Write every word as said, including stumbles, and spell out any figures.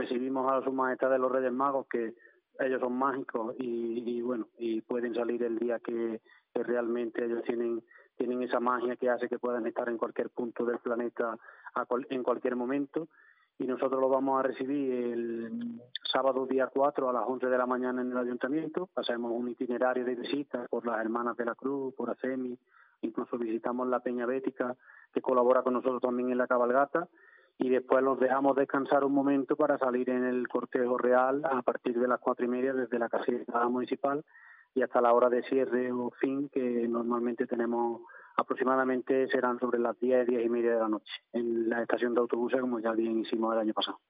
recibimos a su majestad de los Reyes Magos, que ellos son mágicos y, y bueno, y pueden salir el día que, que realmente ellos tienen tienen esa magia que hace que puedan estar en cualquier punto del planeta a cual, en cualquier momento. Y nosotros lo vamos a recibir el sábado día cuatro a las once de la mañana en el ayuntamiento. Pasamos un itinerario de visitas por las Hermanas de la Cruz, por ACEMI, incluso visitamos la Peña Bética, que colabora con nosotros también en la cabalgata, y después los dejamos descansar un momento para salir en el cortejo real a partir de las cuatro y media desde la caseta municipal y hasta la hora de cierre o fin, que normalmente tenemos aproximadamente serán sobre las diez, diez y media de la noche en la estación de autobuses, como ya bien hicimos el año pasado.